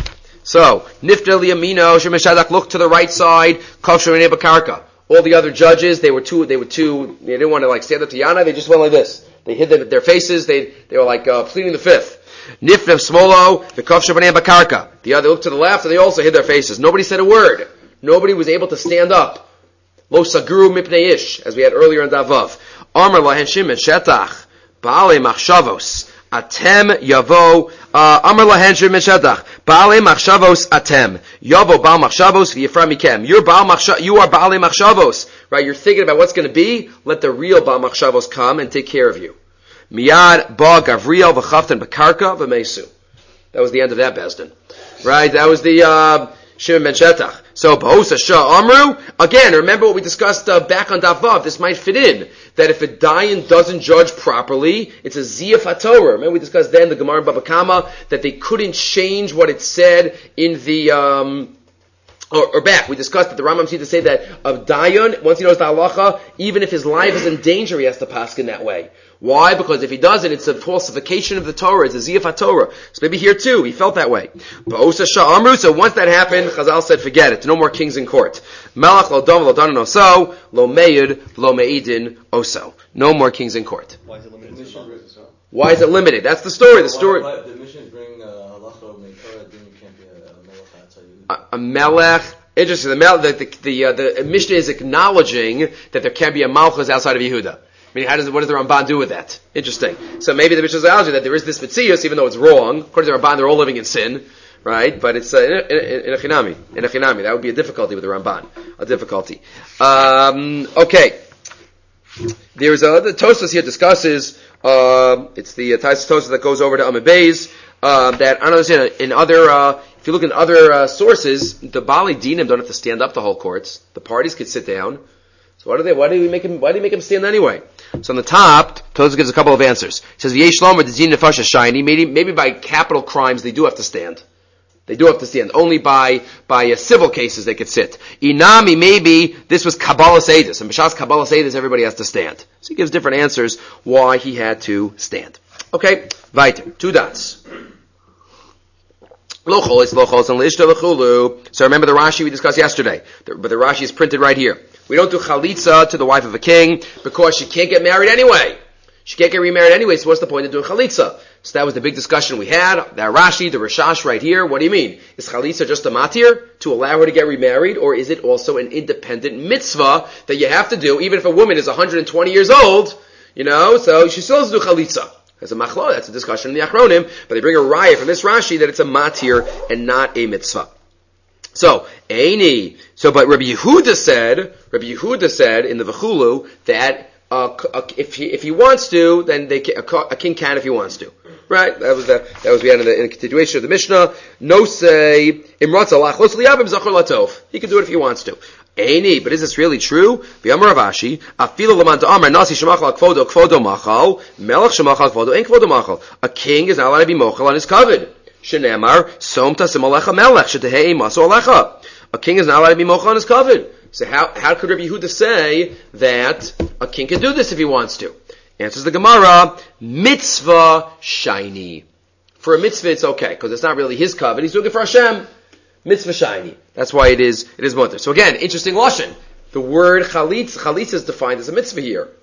So, Nifta Liamino Shemeshadak, look to the right side. Kosher and Bakarka. All the other judges, they were too. They were too. They didn't want to like stand up to Yana. They just went like this. They hid them, their faces. They they were like uh, pleading the fifth. Nifta Smolo the Kosher and Bakarka. The other looked to the left, and they also hid their faces. Nobody said a word. Nobody was able to stand up. Lo sagru mipnei ish, as we had earlier in Davav. Amar lahen Shimon shetach baalei machshavos atem yavo. Amar lahen Shimon shetach baalei machshavos atem yavo baal machshavos v'yifra mikem. You're baal machshavos. You are baalei machshavos, right? You're thinking about what's going to be. Let the real baal machshavos come and take care of you. Miyad ba Gavriel v'chaftan b'karka v'meisu. That was the end of that Bezdin, right? That was the. Uh, Shimon ben Shetach. So, B'hosa Shah Amru, again, remember what we discussed uh, back on Davav, this might fit in, that if a Dayan doesn't judge properly, it's a Ziyaf HaTorah. Remember we discussed then, the Gemara in Baba Kama, that they couldn't change what it said in the, um, or, or back, we discussed that the Rambam seemed to say that of Dayan, once he knows the halacha, even if his life is in danger, he has to paskin that way. Why? Because if he doesn't, it's a falsification of the Torah. It's a Ziyaf HaTorah. So maybe here too, he felt that way. So once that happened, Chazal said, forget it. No more kings in court. Melach lo dom lo danan oso, lo meid lo meidin oso. No more kings in court. Why is it limited? Why is it limited? That's the story. The story. Why, why, the missions bring halacha meikara, then you can't be a, a melech. A, a melech. Interesting. The, mel, the, the, the, uh, the Mishnah is acknowledging that there can be a malchus outside of Yehuda. I mean, how does what does the Ramban do with that? Interesting. So maybe the Mishnah allows you that there is this mitzias, even though it's wrong. According to the Ramban, they're all living in sin, right? But it's uh, in, in, in a chinami. In a chinami. That would be a difficulty with the Ramban. A difficulty. Um, okay. There's a, the Tosfos here discusses, uh, it's the uh, Tosfos that goes over to Amud Beis, uh, that, I don't understand, in other, uh, if you look in other uh, sources, the Baalei Dinim don't have to stand up the whole courts. The parties could sit down. So why do they? Why do we make him? Why do you make him stand anyway? So on the top, Tosfos gives a couple of answers. He says, "V'yesh lomer d'din nefasha shiny." Maybe, maybe by capital crimes they do have to stand. They do have to stand. Only by by uh, civil cases they could sit. Inami, maybe this was Kabbalah Seidus, and b'shas Kabbalah Seidus everybody has to stand. So he gives different answers why he had to stand. Okay, weiter. Two dots. So remember the Rashi we discussed yesterday, but the Rashi is printed right here. We don't do chalitza to the wife of a king because she can't get married anyway. She can't get remarried anyway, so what's the point of doing chalitza? So that was the big discussion we had. That Rashi, the Rashash right here, what do you mean? Is chalitza just a matir to allow her to get remarried, or is it also an independent mitzvah that you have to do, even if a woman is one hundred twenty years old, you know, so she still has to do chalitza. As a machlo, that's a discussion in the Achronim, but they bring a raya from this Rashi that it's a matir and not a mitzvah. So, Eini, so, but Rabbi Yehuda said, Rabbi Yehuda said in the V'chulu that uh, if he if he wants to, then they can, a, a king can if he wants to. Right? That was the, that was we had in the, in the continuation of the Mishnah. No say imratz alach los liyavim zachor latov. He can do it if he wants to. Eini, but is this really true? V'amar Ravashi, afilu l'man ta'amar nasi shemachal kvodo kvodo machal melech shemachal kvodo ein kvodo machal. A king is not allowed to be mochel on his covet. Shenemar som tasim alecha melech shetehei maso alecha. A king is not allowed to be mochel on his covet. So how how could Rabbi Yehuda say that a king can do this if he wants to? Answers the Gemara, mitzvah shiny. For a mitzvah it's okay, because it's not really his covet, he's doing it for Hashem. Mitzvah shiny. That's why it is, it is mutter. So again, interesting lashon. The word chalitz, chalitz is defined as a mitzvah here.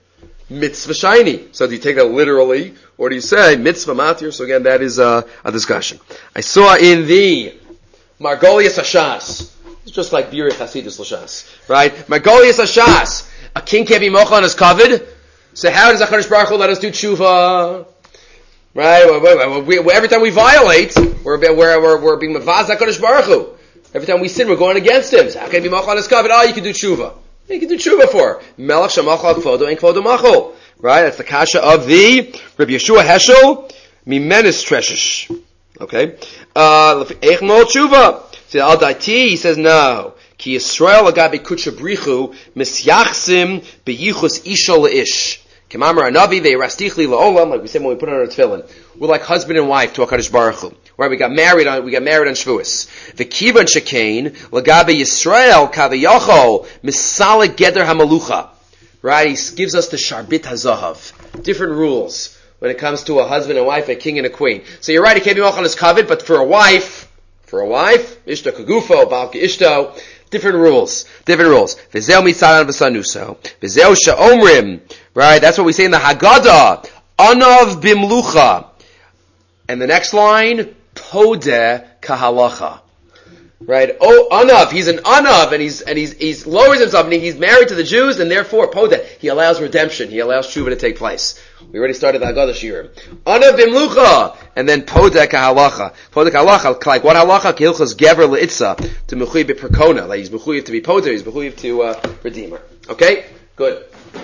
mitzvah shiny. So do you take that literally, or do you say mitzvah matir? So again, that is uh, a discussion. I saw in the Margolius Hashas, it's just like Biri Chasidus Lashas, right? Margolius Hashas, a king can't be mocha on his covet. So how does HaKadosh Baruch Hu let us do tshuva? Right? We, we, every time we violate, we're, we're, we're, we're being mavaz HaKadosh Baruch Hu. Every time we sin, we're going against him. So how can he be mocha on his covet? Oh, you can do tshuva. You can do tshuva for. Melech shamacha kvodo and kvodo machol. Right? That's the kasha of the Rabbi Yeshua Heschel, Mimenis Treshish. Okay? Uh, Eich mo tshuva. See, Al Daiti, he says no. Ki Yisrael agabe kutsha brichu, misyachsim beyichus isha leish. Kemamar anavi ve'irastichli la'olam, like we said when we put on our tefillin. We're like husband and wife to HaKadosh Baruch Hu. Right, we got married on, we got married on Shavuos. V'kivan shekain, lagabe Yisrael, kaviyachol, misalik geder hamalucha. Right, he gives us the sharbit hazahav. Different rules when it comes to a husband and wife, a king and a queen. So you're right, he can't be mocha on his covet, but for a wife, for a wife, ishta kagufo, balka ishto, different rules, different rules. V'zeu mitzaran v'sanuso, v'zeu sha'omrim, right, that's what we say in the Haggadah, anav bimlucha. And the next line, podeh kahalacha. Right? Oh, anav, he's an anav, and he's, and he's, he's lowers himself, and he's married to the Jews, and therefore, podeh, he allows redemption, he allows tshuva to take place. We already started the Haggadah Shirim. Anav bimlucha, and then podeh kahalacha. Podeh kahalacha, like what halacha? Kilchas gever leitza, to mechuyev b'perkona, like he's mechuyev to be podeh, he's mechuyev to, uh, redeemer. Okay? Good.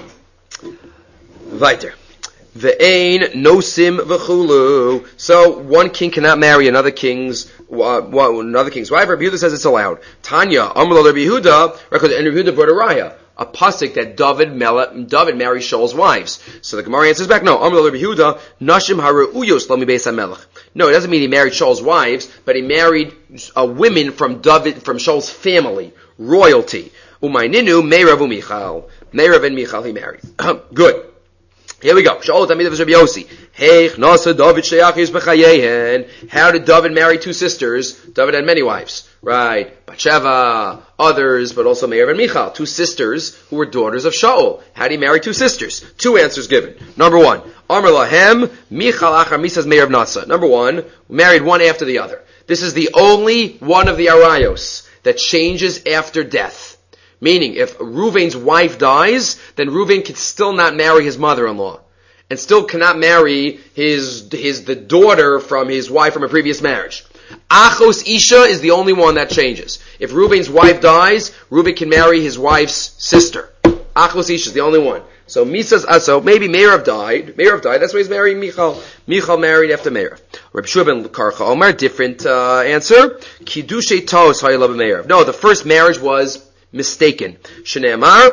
Weiter. Ve'ein nosim v'chulu. So one king cannot marry another king's uh, another king's wife. Rabbi Yehuda says it's allowed. Tanya, Amar lo Rabbi Yehuda, and Rabbi Yehuda brought a raya, a pasuk that David Mela, David married Shaul's wives. So the Gemara answers back, no, Amar lo Rabbi Yehuda, nashim hareuyos lo mi beis hamelech. No, it doesn't mean he married Shaul's wives, but he married uh, women from David, from Shaul's family, royalty. Umayninu Meirav uMichal. Meirav and Michal he married. Good. Here we go. Shaul Tamid of Rabbi Yossi. Hey, Nasa David Sheyachis b'chayehen. How did David marry two sisters? David had many wives, right? Batsheva, others, but also Meirav and Michal, two sisters who were daughters of Shaul. How did he marry two sisters? Two answers given. Number one, Amar Lahem Michal Achar Misas Meirav Nasa. Number one, married one after the other. This is the only one of the Arayos that changes after death. Meaning, if Reuven's wife dies, then Reuven can still not marry his mother-in-law, and still cannot marry his his the daughter from his wife from a previous marriage. Achos Isha is the only one that changes. If Reuven's wife dies, Reuven can marry his wife's sister. Achos Isha is the only one. So Misas Aso, maybe Meirav died. Meirav died. That's why he's marrying Michal. Michal married after Meirav. Reb Shua ben Karcha Omer, different uh, answer. Kiddushay Tos Hayalav Meirav. No, the first marriage was mistaken. Shneimar,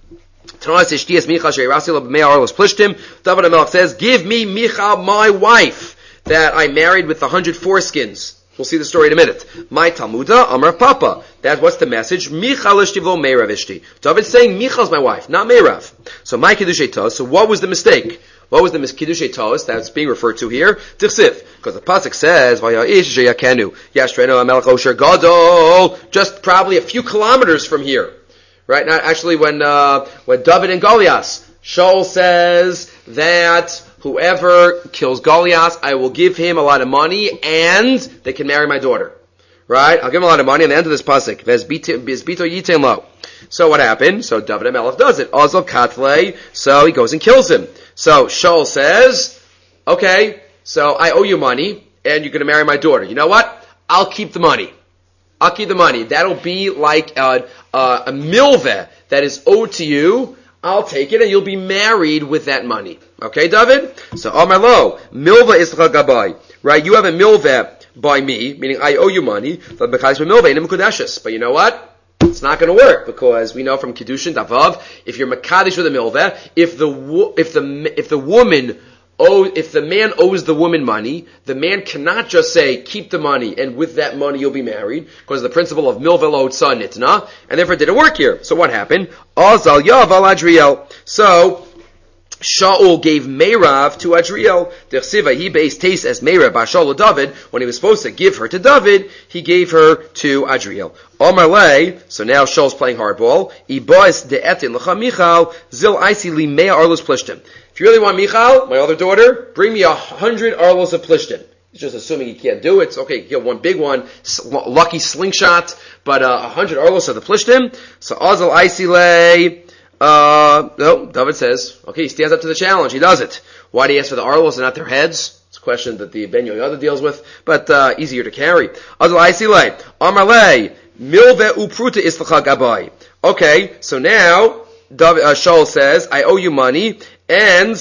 Tanas Ishtias Michal Sheirasi Labmei Arlos Plishtim. David HaMelech says, "Give me Michal, my wife, that I married with the hundred foreskins." We'll see the story in a minute. My Talmuda, Amar Papa. That what's the message? Michal Ishtivo Meirav Ishti. David's saying Michal's my wife, not Meirav. So my Kiddushay Tos. So what was the mistake? What was the Kiddushay Tos that's being referred to here? Tichsif. Because the pasuk says, "Vaya'ish sheyakenu yashrenu hamelech osher gadol." Just probably a few kilometers from here, right? Now, actually, when uh, when David and Goliath, Shaul says that whoever kills Goliath, I will give him a lot of money, and they can marry my daughter. Right? I'll give him a lot of money. And the end of this pasuk, "Vezbito yitain lo." So what happened? So David HaMelech does it. Azal katlei. So he goes and kills him. So Shaul says, okay, so I owe you money, and you're going to marry my daughter. You know what? I'll keep the money. I'll keep the money. That'll be like a, a, a milveh that is owed to you. I'll take it, and you'll be married with that money. Okay, David? So, Amar lo, milveh is gabai. Right? You have a milveh by me, meaning I owe you money. But you know what? It's not going to work, because we know from Kiddushin Davav, if you're Makadish with a milveh, if the if the if the woman owe, if the man owes the woman money, the man cannot just say keep the money and with that money you'll be married, because of the principle of milveh lo tzah nitna, and therefore it didn't work here. So what happened? Azal yav al adriel. So Shaul gave Meirav to Adriel. Dersiva, he based taste as Meirav by Shaul David. When he was supposed to give her to David, he gave her to Adriel. Omar Lei, so now Shaul's playing hardball. Ibais de'etin l'cha Michal, zil isi li mea arlos plishtim. If you really want Michal, my other daughter, bring me a hundred arlos of plishtim. He's just assuming he can't do it. Okay, get one big one, lucky slingshot, but uh, a hundred arlos of the plishtim. So azil isi lei, Uh, no, David says, okay, he stands up to the challenge. He does it. Why do he ask for the arlos and not their heads? It's a question that the Ben Yoyada deals with, but uh, easier to carry. Okay, so now David, uh, Shaul says, I owe you money and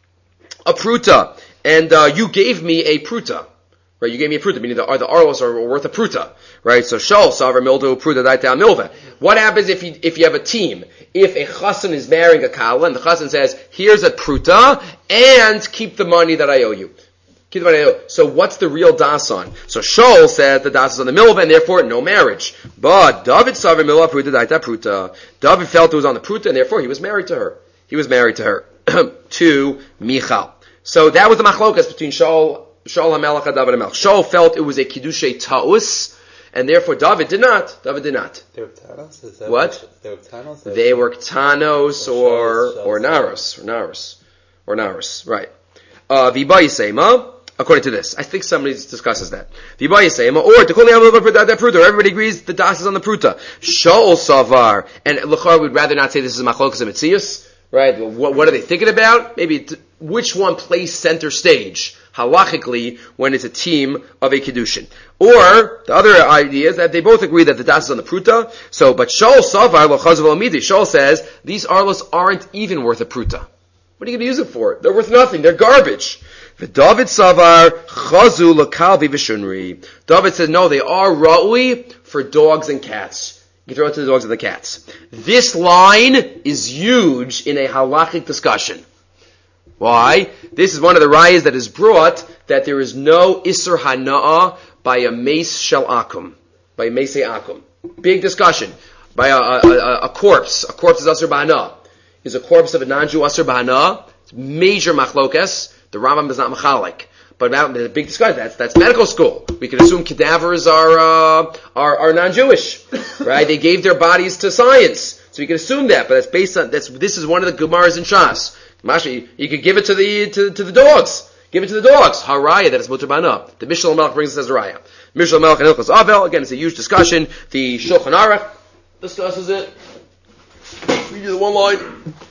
a pruta, and uh, you gave me a pruta. Right, you gave me a pruta, meaning the, the arlos are worth a pruta. Right, so Shaul savar mildo pruta daita milva. What happens if you if you have a team? If a chassan is marrying a kala and the chassan says, "Here's a pruta and keep the money that I owe you." Keep the money I owe you. So what's the real dasan? So Shaul said the das is on the milva and therefore no marriage. But David savar milva pruta daita pruta. David felt it was on the pruta and therefore he was married to her. He was married to her to Michal. So that was the machlokas between Shaul. Shaul HaMelech and David HaMelech. Shaul felt it was a Kiddushay Ta'us, and therefore David did not. David did not. They were Ktanos? Is that what? They were Ktanos? They were Ktanos or, Shaul, or Shaul, Naros. Or Naros. Or Naros. Right. Uh, V'ba Yisema, according to this. I think somebody discusses that. V'ba Yisema, or Tekuli HaMelech Pruta. Everybody agrees the Das is on the Pruta. Shaul Savar, and Lachar would rather not say this is Machlokas Metzius. Right? What, what are they thinking about? Maybe t- which one plays center stage, halachically, when it's a team of a Kiddushin. Or, the other idea is that they both agree that the das is on the pruta. So, but Shaul Savar, L'chazav Amidi, Shaul says, these arlos aren't even worth a pruta. What are you going to use it for? They're worth nothing. They're garbage. The David Savar, Chazu L'kalvi V'shunri. David said, no, they are ra'ui for dogs and cats. You throw it to the dogs and the cats. This line is huge in a halachic discussion. Why? This is one of the rayas that is brought that there is no isur hana'ah by a mace shel akum, by a mace akum. Big discussion. By a, a, a, a corpse. A corpse is asur b'hana'ah. Is a corpse of a non-Jew asur b'hana'ah? It's major machlokas. The Rambam is not machalik. But there's a big discussion. That's that's medical school. We can assume cadavers are uh, are, are non-Jewish, right? They gave their bodies to science, so we can assume that. But that's based on that's. This is one of the Gemaras in Shas. Mashi, you could give it to the to, to the dogs. Give it to the dogs. Haraya, that is mutar bana. The Mishnah Melech brings it as Haraya. Mishnah Melech and Hilchos Avel. Again, it's a huge discussion. The Shulchan Aruch discusses it. Read you the one line.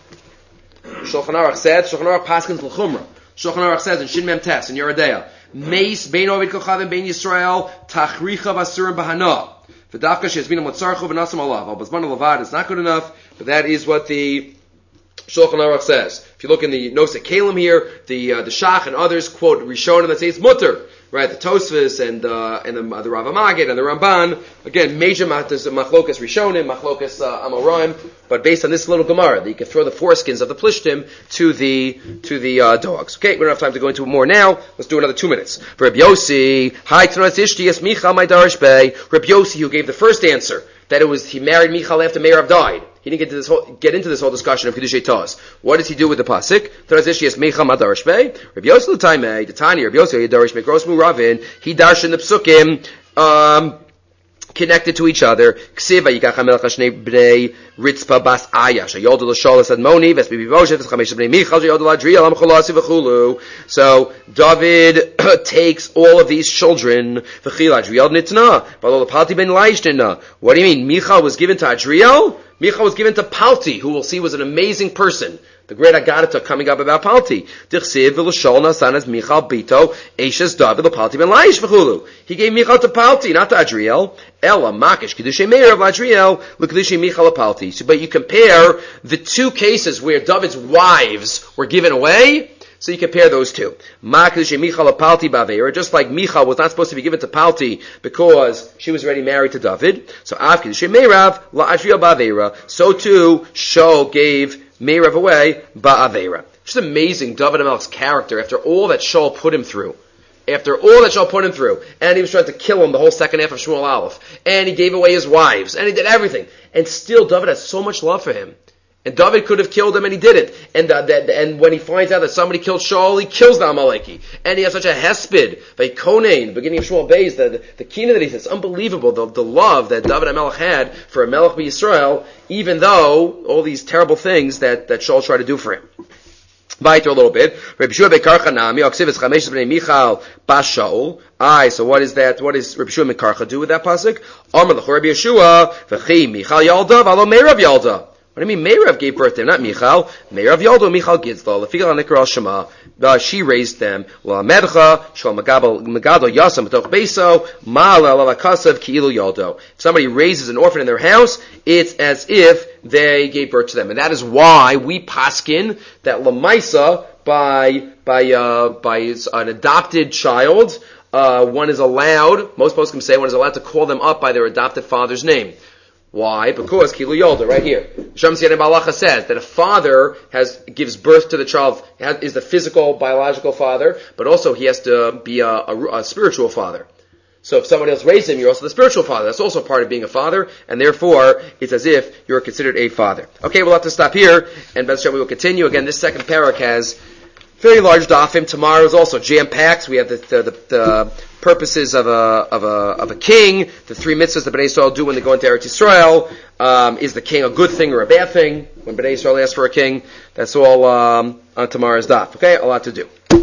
Shulchan Aruch said. Shulchan Aruch paskins l'chumra. Shulchan Aruch says in Shin Mem Tes in Yeridea, Meis bein Ovid Kochavim bein Yisrael tachricha v'asurim b'hana. V'dafka she'ezmina motzarchu v'nasam alav. Al bazman alavad is not good enough, but that is what the Shulchan Aruch says. If you look in the Nosek Kalim here, the uh, the Shach and others quote Rishonim that say it's mutter. Right, the Tosfos and uh, and the, uh, the Rav Amagid and the Ramban, again, major machlokas Rishonim, machlokas uh, Amoraim, but based on this little Gemara, that you can throw the foreskins of the Plishtim to the to the uh, dogs. Okay, we don't have time to go into it more now. Let's do another two minutes. For Reb Yossi, Hi Tanoas Ishti Es Michal My Darish Bey. Reb Yossi, who gave the first answer, that it was he married Michal after Meirav died. He didn't get to this whole, get into this whole discussion of Kiddushay Taz. What does he do with the pasuk? Tanoas Ishti Es Michal My Darish Bey. Reb Yossi l'taimei, the Tani Reb Yossi Darish Mikros Muravin. He darshan the psukim um, connected to each other. Ksiva yikach hamelech hashnei bnei Ritzpa bas Aya sheyoldu l'shol esad moni v'esbibi Moshe v'chamesh bnei Michal sheyoldu l'adriel am cholasi v'chulu. So David takes all of these children. V'chil Adriel nitna v'lo l'palti ben Laishtena. What do you mean? Michal was given to Adriel? Michal was given to Palti, who we'll see was an amazing person. The great Agadata coming up about Palti. Dichsiv v'l'shol nasanas Michal bito eishes David l'palti ben Laish v'chulu. He gave Michal to Palti, not to Adriel. Ella makish Kiddushay Meir of Adriel l'Kiddushay Michal l'Palti. So, but you compare the two cases where David's wives were given away. So you compare those two. Makish Michal l'Palti b'Aveira, just like Michal was not supposed to be given to Palti because she was already married to David. So Av Kiddushay Meirav la'Adriel b'Aveira. So too, Shaul gave Meirav away ba'Aveira. Just amazing David HaMelech's character after all that Shaul put him through. After all that Shaul put him through. And he was trying to kill him the whole second half of Shmuel Aleph. And he gave away his wives. And he did everything. And still David has so much love for him. And David could have killed him, and he didn't. And uh, that, and when he finds out that somebody killed Shaul, he kills the Amaleki. And he has such a hesped, Vaikonein, beginning of Shmuel Beis, the, the, the kina that he says, unbelievable, the, the love that David HaMelech had for a Melech B'Yisrael, even though all these terrible things that, that Shaul tried to do for him. Weiter a little bit. Rabbi Shua Bekarcha Nami, Oksivis Chamesh Bnei Michal Bas Shaul. Aye, so what is that? What does Rabbi Shua Bekarcha do with that pasuk? Amar L'chor Rabbi Yeshua, V'chi Michal Yalda, V'alo Meirav Yalda. What do you mean Meirav gave birth to him, not Michal? Meirav Yaldo, Michal Gitzla, Lefigal HaNikra Shema. Uh, she raised them. La Medcha, Shal Megado Yasam, B'toch Beso, Ma'ala Lavakasav, Ki'ilu Yaldo. If somebody raises an orphan in their house, it's as if they gave birth to them. And that is why we paskin that Lamaisa, by, by, uh, by an adopted child, uh, one is allowed, most poskim say, one is allowed to call them up by their adopted father's name. Why? Because Kilu Yolda, right here. Shem Siyanim Balacha says that a father has gives birth to the child, is the physical, biological father, but also he has to be a, a, a spiritual father. So if somebody else raised him, you're also the spiritual father. That's also part of being a father, and therefore it's as if you're considered a father. Okay, we'll have to stop here, and B'ez Hashem we will continue. Again, this second parak has very large dafim. Tomorrow is also jam-packed. We have the, the, the, the purposes of a, of a, of a king, the three mitzvahs that Bnei Yisrael do when they go into Eretz Yisrael. Um, is the king a good thing or a bad thing? When Bnei Yisrael asks for a king, that's all um, on tomorrow's daf. Okay, a lot to do.